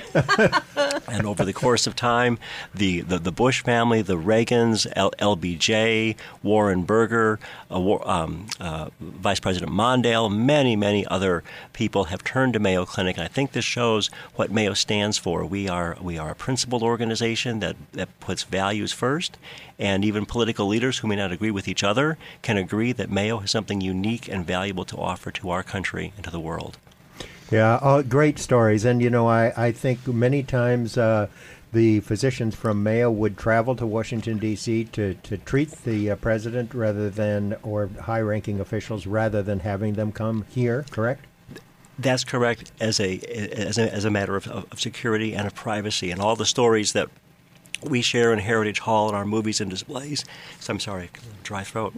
[SPEAKER 5] And over the course of time, the, the, the Bush family, the Reagans, L- LBJ, Warren Burger, uh, War, um, uh, Vice President Mondale, many, many other people have turned to Mayo Clinic, and I think this shows what Mayo stands for. We are we are a principled organization that, that puts values first, and even political leaders who may not agree with each other can agree that Mayo has something unique and valuable to offer to our country and to the world.
[SPEAKER 2] Yeah, oh, great stories. And, you know, I, I think many times uh, the physicians from Mayo would travel to Washington, D C to, to treat the uh, president rather than, or high-ranking officials, rather than having them come here, correct?
[SPEAKER 5] That's correct, as a as a, as a matter of, of security and of privacy. And all the stories that we share in Heritage Hall in our movies and displays, so I'm sorry, dry throat,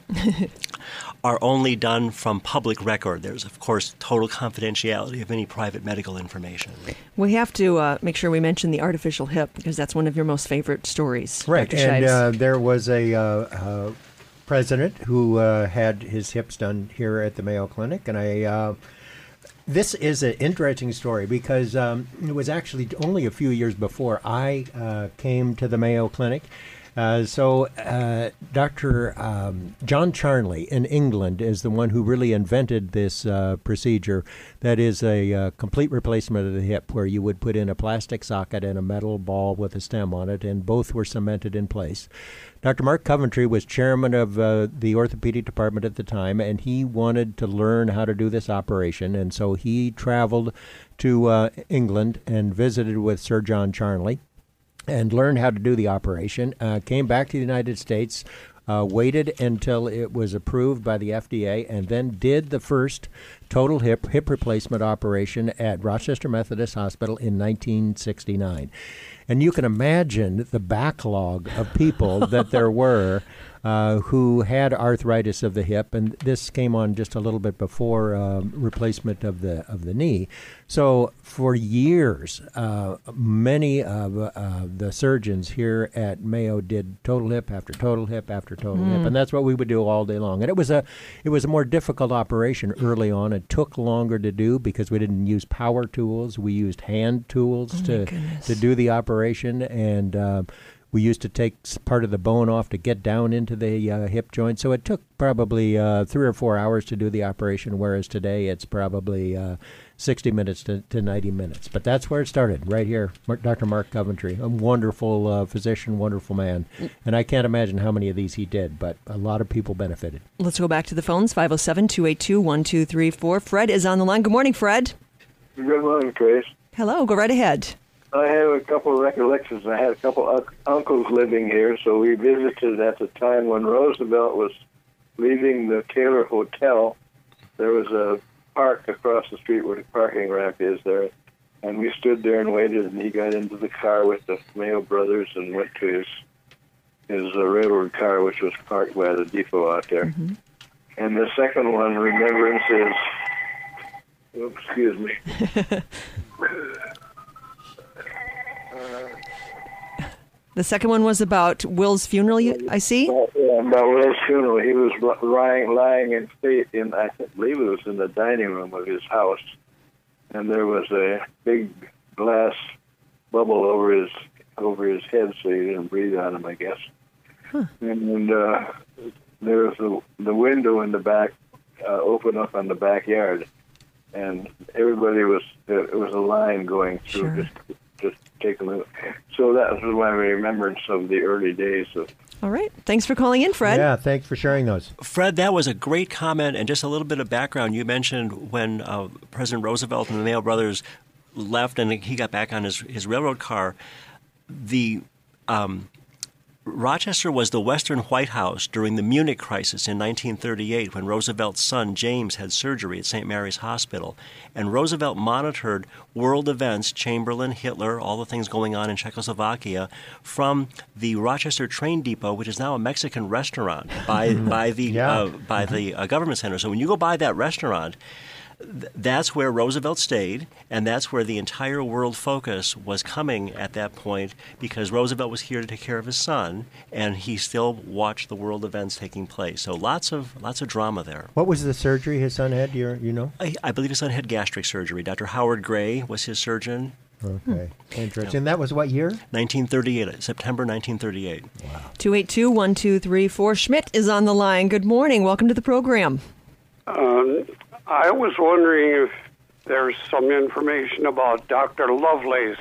[SPEAKER 5] are only done from public record. There's, of course, total confidentiality of any private medical information.
[SPEAKER 3] We have to uh, make sure we mention the artificial hip, because that's one of your most favorite stories.
[SPEAKER 2] Right,
[SPEAKER 3] Doctor
[SPEAKER 2] and
[SPEAKER 3] Shives.
[SPEAKER 2] uh, there was a uh, uh, president who uh, had his hips done here at the Mayo Clinic, and I... Uh, This is an interesting story because um, it was actually only a few years before I uh, came to the Mayo Clinic. Uh, so uh, Doctor Um, John Charnley in England is the one who really invented this uh, procedure. That is a uh, complete replacement of the hip, where you would put in a plastic socket and a metal ball with a stem on it, and both were cemented in place. Doctor Mark Coventry was chairman of uh, the orthopedic department at the time, and he wanted to learn how to do this operation, and so he traveled to uh, England and visited with Sir John Charnley and learned how to do the operation, uh, came back to the United States, uh, waited until it was approved by the F D A, and then did the first total hip hip replacement operation at Rochester Methodist Hospital in nineteen sixty-nine. And you can imagine the backlog of people that there were uh, who had arthritis of the hip, and this came on just a little bit before uh, replacement of the of the knee. So for years, uh, many of uh, the surgeons here at Mayo did total hip after total hip after total mm. hip, and that's what we would do all day long. And it was a it was a more difficult operation early on. It took longer to do because we didn't use power tools. We used hand tools
[SPEAKER 3] oh
[SPEAKER 2] to to do the operation, and uh, we used to take part of the bone off to get down into the uh, hip joint. So it took probably uh, three or four hours to do the operation, whereas today it's probably uh, sixty minutes to, to ninety minutes. But that's where it started, right here. Doctor Mark Coventry, a wonderful uh, physician, wonderful man. And I can't imagine how many of these he did, but a lot of people benefited.
[SPEAKER 3] Let's go back to the phones, five oh seven, two eight two, one two three four. Fred is on the line. Good morning, Fred.
[SPEAKER 11] Good morning, Trace.
[SPEAKER 3] Hello, go right ahead.
[SPEAKER 11] I have a couple of recollections. I had a couple of uncles living here, so we visited at the time when Roosevelt was leaving the Taylor Hotel. There was a park across the street where the parking ramp is there, and we stood there and waited, and he got into the car with the Mayo brothers and went to his his uh, railroad car, which was parked by the depot out there. Mm-hmm. And the second one, remembrance is, oh, excuse me.
[SPEAKER 3] The second one was about Will's funeral, I see?
[SPEAKER 11] Yeah, about Will's funeral. He was lying, lying in state in, I believe it was in the dining room of his house. And there was a big glass bubble over his over his head so he didn't breathe on him, I guess. Huh. And uh, there was the, the window in the back, uh, open up on the backyard. And everybody was, uh, it was a line going through, sure. just just take a look. So that was my remembrance of the early days of.
[SPEAKER 3] All right. Thanks for calling in, Fred.
[SPEAKER 2] Yeah, thanks for sharing those.
[SPEAKER 5] Fred, that was a great comment, and just a little bit of background. You mentioned when uh, President Roosevelt and the Mayo brothers left and he got back on his, his railroad car, the um, Rochester was the Western White House during the Munich crisis in nineteen thirty-eight when Roosevelt's son James had surgery at Saint Mary's Hospital. And Roosevelt monitored world events, Chamberlain, Hitler, all the things going on in Czechoslovakia, from the Rochester train depot, which is now a Mexican restaurant by by the yeah. uh, by the uh, government center. So when you go by that restaurant, th- that's where Roosevelt stayed, and that's where the entire world focus was coming at that point, because Roosevelt was here to take care of his son, and he still watched the world events taking place. So lots of lots of drama there.
[SPEAKER 2] What was the surgery his son had? You you know?
[SPEAKER 5] I, I believe his son had gastric surgery. Doctor Howard Gray was his surgeon.
[SPEAKER 2] Okay, interesting. And that was what year?
[SPEAKER 5] nineteen thirty-eight, September nineteen thirty-eight.
[SPEAKER 2] Wow.
[SPEAKER 3] two eight two, one two three four. Schmidt is on the line. Good morning. Welcome to the program.
[SPEAKER 12] Um, I was wondering if there's some information about Doctor Lovelace,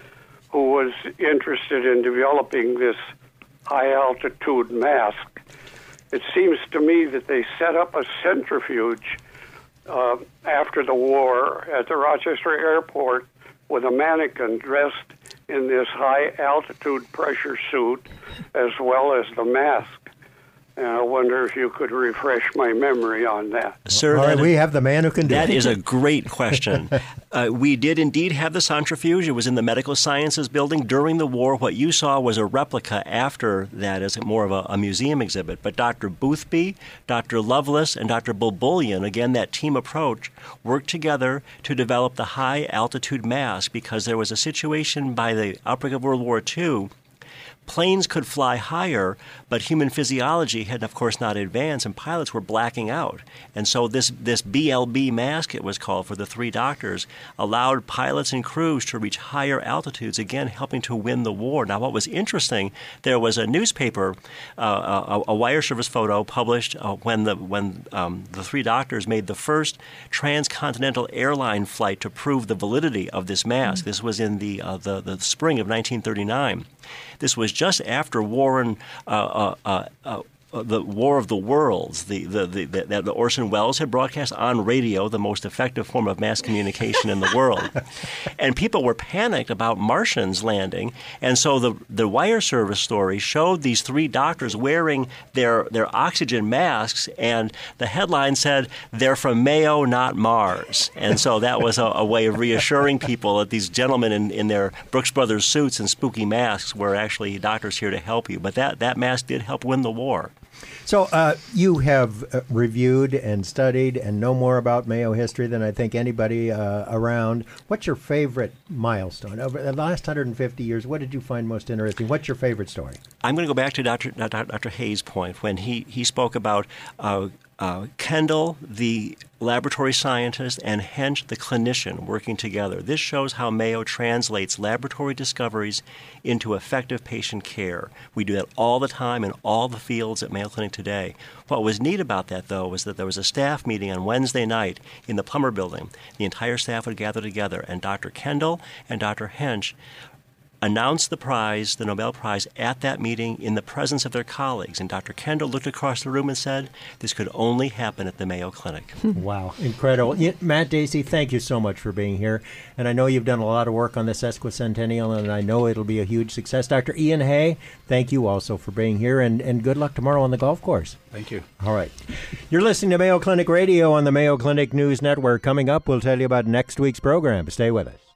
[SPEAKER 12] who was interested in developing this high-altitude mask. It seems to me that they set up a centrifuge uh, after the war at the Rochester airport with a mannequin dressed in this high-altitude pressure suit as well as the mask. And I wonder if you could refresh my memory on that.
[SPEAKER 5] Sir,
[SPEAKER 2] All right,
[SPEAKER 5] that
[SPEAKER 2] we
[SPEAKER 5] is,
[SPEAKER 2] have the man who can do
[SPEAKER 5] that
[SPEAKER 2] it.
[SPEAKER 5] is a great question. uh, we did indeed have the centrifuge. It was in the Medical Sciences building during the war. What you saw was a replica after that as more of a, a museum exhibit. But Doctor Boothby, Doctor Lovelace, and Doctor Bulbullion, again, that team approach, worked together to develop the high-altitude mask because there was a situation by the outbreak of World War Two. Planes could fly higher, but human physiology had, of course, not advanced, and pilots were blacking out. And so this, this B L B mask, it was called, for the three doctors, allowed pilots and crews to reach higher altitudes, again, helping to win the war. Now, what was interesting, there was a newspaper, uh, a, a wire service photo published uh, when, the, when um, the three doctors made the first transcontinental airline flight to prove the validity of this mask. Mm-hmm. This was in the, uh, the, the spring of nineteen thirty-nine. This was just after Warren, uh, uh, uh, uh, the War of the Worlds, the, the, the, the, the Orson Welles had broadcast on radio, the most effective form of mass communication in the world. And people were panicked about Martians landing. And so the, the wire service story showed these three doctors wearing their, their oxygen masks, and the headline said, "They're from Mayo, not Mars." And so that was a, a way of reassuring people that these gentlemen in, in their Brooks Brothers suits and spooky masks were actually doctors here to help you. But that, that mask did help win the war.
[SPEAKER 2] So uh, you have uh, reviewed and studied and know more about Mayo history than I think anybody uh, around. What's your favorite milestone? Over the last one hundred fifty years, what did you find most interesting? What's your favorite story?
[SPEAKER 5] I'm going to go back to Doctor Doctor Hayes' point when he, he spoke about uh, uh, Kendall, the laboratory scientist, and Hench, the clinician, working together. This shows how Mayo translates laboratory discoveries into effective patient care. We do that all the time in all the fields at Mayo Clinic today. What was neat about that, though, was that there was a staff meeting on Wednesday night in the Plummer Building. The entire staff would gather together, and Doctor Kendall and Doctor Hench announced the prize, the Nobel Prize, at that meeting in the presence of their colleagues. And Doctor Kendall looked across the room and said, "This could only happen at the Mayo Clinic."
[SPEAKER 2] Wow, incredible. Yeah, Matt Dacey, thank you so much for being here. And I know you've done a lot of work on this sesquicentennial, and I know it'll be a huge success. Doctor Ian Hay, thank you also for being here, and, and good luck tomorrow on the golf course.
[SPEAKER 6] Thank you.
[SPEAKER 2] All right. You're listening to Mayo Clinic Radio on the Mayo Clinic News Network. Coming up, we'll tell you about next week's program. Stay with us.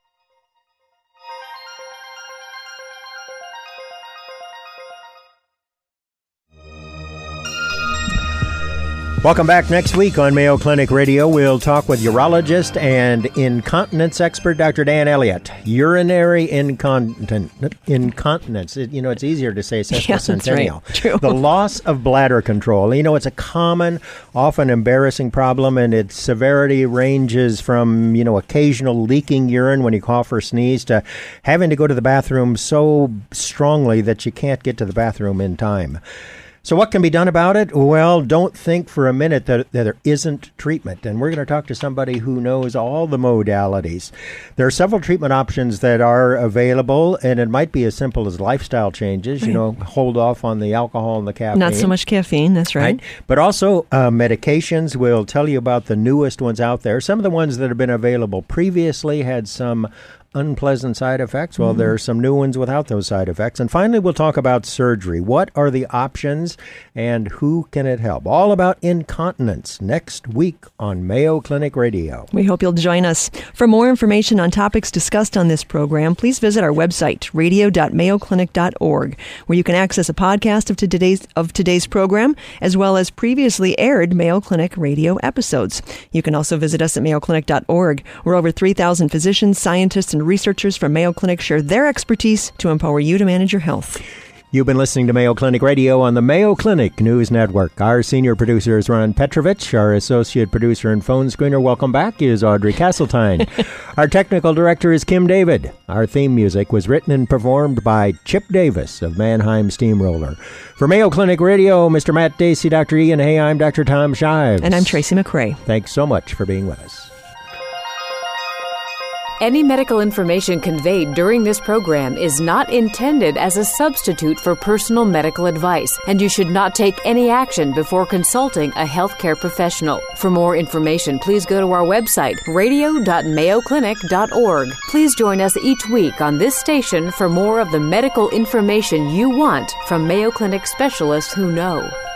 [SPEAKER 2] Welcome back. Next week on Mayo Clinic Radio, we'll talk with urologist and incontinence expert Doctor Dan Elliott. Urinary incontinence. Incontinence. It, you know, it's easier to say sesquicentennial.
[SPEAKER 3] Yeah, that's right. True.
[SPEAKER 2] The loss of bladder control. You know, it's a common, often embarrassing problem, and its severity ranges from, you know, occasional leaking urine when you cough or sneeze to having to go to the bathroom so strongly that you can't get to the bathroom in time. So what can be done about it? Well, don't think for a minute that, that there isn't treatment. And we're going to talk to somebody who knows all the modalities. There are several treatment options that are available, and it might be as simple as lifestyle changes. You know, hold off on the alcohol and the caffeine.
[SPEAKER 3] Not so much caffeine, that's right. right?
[SPEAKER 2] But also uh, medications. We'll tell you about the newest ones out there. Some of the ones that have been available previously had some unpleasant side effects? Well, mm-hmm. there are some new ones without those side effects. And finally, we'll talk about surgery. What are the options and who can it help? All about incontinence next week on Mayo Clinic Radio.
[SPEAKER 3] We hope you'll join us. For more information on topics discussed on this program, please visit our website, radio dot mayo clinic dot org, where you can access a podcast of today's of today's program, as well as previously aired Mayo Clinic Radio episodes. You can also visit us at mayo clinic dot org, where over three thousand physicians, scientists, and researchers from Mayo Clinic share their expertise to empower you to manage your health.
[SPEAKER 2] You've been listening to Mayo Clinic Radio on the Mayo Clinic News Network. Our senior producer is Ron Petrovich. Our associate producer and phone screener, welcome back, is Audrey Castletine. Our technical director is Kim David. Our theme music was written and performed by Chip Davis of Mannheim Steamroller. For Mayo Clinic Radio, Mister Matt Dacey, Doctor Ian Hay, I'm Doctor Tom Shives.
[SPEAKER 3] And I'm Tracy McRae.
[SPEAKER 2] Thanks so much for being with us.
[SPEAKER 1] Any medical information conveyed during this program is not intended as a substitute for personal medical advice, and you should not take any action before consulting a healthcare professional. For more information, please go to our website, radio dot mayo clinic dot org. Please join us each week on this station for more of the medical information you want from Mayo Clinic specialists who know.